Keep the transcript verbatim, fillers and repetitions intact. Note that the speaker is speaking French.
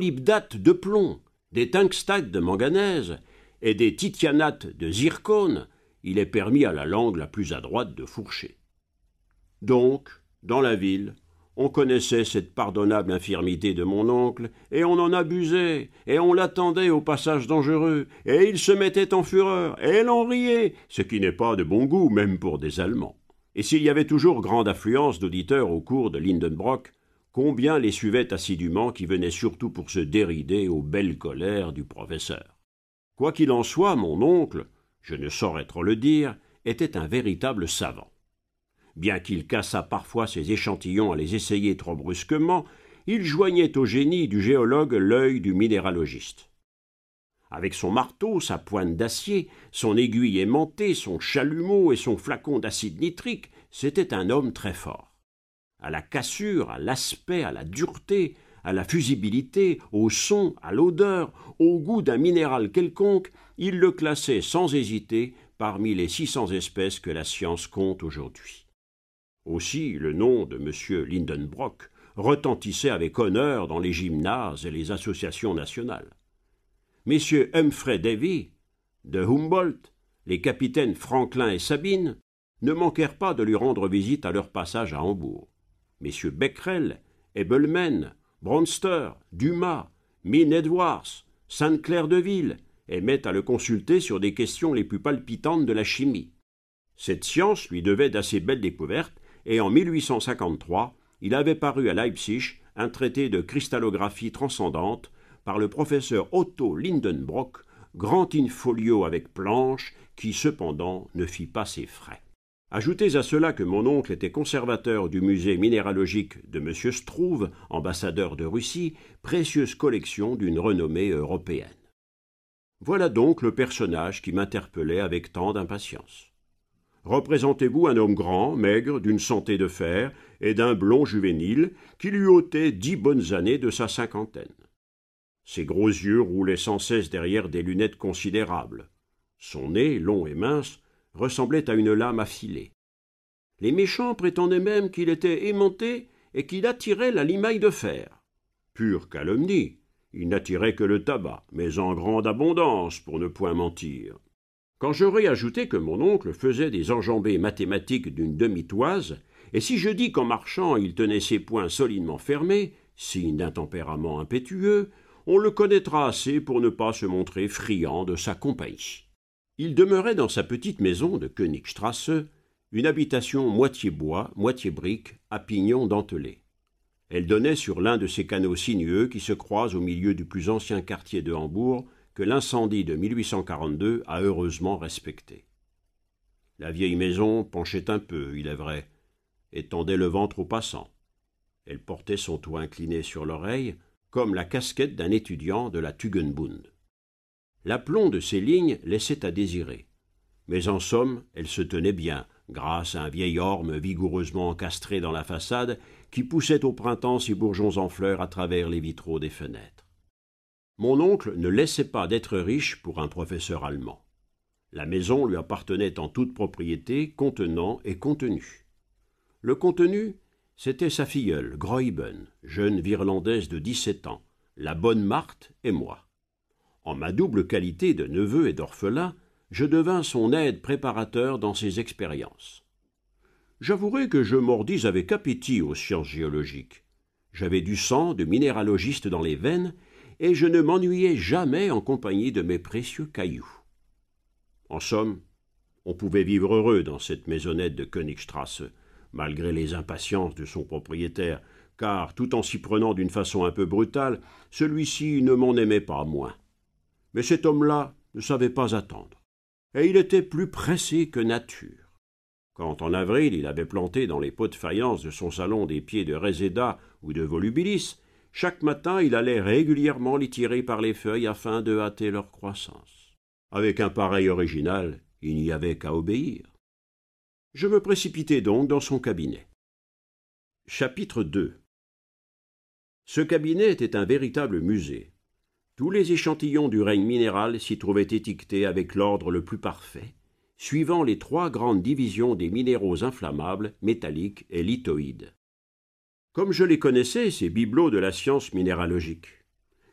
molybdate de plomb, des tungstates de manganèse et des tithianates de zircone, il est permis à la langue la plus adroite de fourcher. Donc, dans la ville, on connaissait cette pardonnable infirmité de mon oncle, et on en abusait, et on l'attendait au passage dangereux, et il se mettait en fureur, et l'on riait, ce qui n'est pas de bon goût, même pour des Allemands. Et s'il y avait toujours grande affluence d'auditeurs au cours de Lindenbrock, combien les suivaient assidûment qui venaient surtout pour se dérider aux belles colères du professeur. Quoi qu'il en soit, mon oncle, je ne saurais trop le dire, était un véritable savant. Bien qu'il cassât parfois ses échantillons à les essayer trop brusquement, il joignait au génie du géologue l'œil du minéralogiste. Avec son marteau, sa pointe d'acier, son aiguille aimantée, son chalumeau et son flacon d'acide nitrique, c'était un homme très fort. À la cassure, à l'aspect, à la dureté, à la fusibilité, au son, à l'odeur, au goût d'un minéral quelconque, il le classait sans hésiter parmi les six cents espèces que la science compte aujourd'hui. Aussi, le nom de M. Lindenbrock retentissait avec honneur dans les gymnases et les associations nationales. Messieurs Humphrey Davy, de Humboldt, les capitaines Franklin et Sabine ne manquèrent pas de lui rendre visite à leur passage à Hambourg. Messieurs Becquerel, Ebelmen, Bronster, Dumas, Milne Edwards, Sainte-Claire de Ville aimaient à le consulter sur des questions les plus palpitantes de la chimie. Cette science lui devait d'assez belles découvertes, et en mille huit cent cinquante-trois, il avait paru à Leipzig un traité de cristallographie transcendante par le professeur Otto Lindenbrock, grand in-folio avec planche, qui cependant ne fit pas ses frais. Ajoutez à cela que mon oncle était conservateur du musée minéralogique de M. Struve, ambassadeur de Russie, précieuse collection d'une renommée européenne. Voilà donc le personnage qui m'interpellait avec tant d'impatience. Représentez-vous un homme grand, maigre, d'une santé de fer et d'un blond juvénile qui lui ôtait dix bonnes années de sa cinquantaine. Ses gros yeux roulaient sans cesse derrière des lunettes considérables. Son nez, long et mince, ressemblait à une lame affilée. Les méchants prétendaient même qu'il était aimanté et qu'il attirait la limaille de fer. Pure calomnie, il n'attirait que le tabac, mais en grande abondance, pour ne point mentir. Quand j'aurais ajouté que mon oncle faisait des enjambées mathématiques d'une demi-toise, et si je dis qu'en marchant il tenait ses poings solidement fermés, signe d'un tempérament impétueux, on le connaîtra assez pour ne pas se montrer friand de sa compagnie. Il demeurait dans sa petite maison de Königstrasse, une habitation moitié bois, moitié brique, à pignons dentelés. Elle donnait sur l'un de ces canaux sinueux qui se croisent au milieu du plus ancien quartier de Hambourg, que l'incendie de mille huit cent quarante-deux a heureusement respecté. La vieille maison penchait un peu, il est vrai, et tendait le ventre aux passants. Elle portait son toit incliné sur l'oreille, comme la casquette d'un étudiant de la Tugendbund. L'aplomb de ses lignes laissait à désirer, mais en somme, elle se tenait bien, grâce à un vieil orme vigoureusement encastré dans la façade qui poussait au printemps ses bourgeons en fleurs à travers les vitraux des fenêtres. Mon oncle ne laissait pas d'être riche pour un professeur allemand. La maison lui appartenait en toute propriété, contenant et contenu. Le contenu, c'était sa filleule, Greuben, jeune virlandaise de dix-sept ans, la bonne Marthe et moi. En ma double qualité de neveu et d'orphelin, je devins son aide préparateur dans ses expériences. J'avouerai que je mordis avec appétit aux sciences géologiques. J'avais du sang de minéralogiste dans les veines, et je ne m'ennuyais jamais en compagnie de mes précieux cailloux. En somme, on pouvait vivre heureux dans cette maisonnette de Königstrasse, malgré les impatiences de son propriétaire, car, tout en s'y prenant d'une façon un peu brutale, celui-ci ne m'en aimait pas moins. Mais cet homme-là ne savait pas attendre, et il était plus pressé que nature. Quand, en avril, il avait planté dans les pots de faïence de son salon des pieds de réséda ou de volubilis, chaque matin, il allait régulièrement les tirer par les feuilles afin de hâter leur croissance. Avec un pareil original, il n'y avait qu'à obéir. Je me précipitai donc dans son cabinet. Chapitre deux. Ce cabinet était un véritable musée. Tous les échantillons du règne minéral s'y trouvaient étiquetés avec l'ordre le plus parfait, suivant les trois grandes divisions des minéraux inflammables, métalliques et lithoïdes. Comme je les connaissais, ces bibelots de la science minéralogique,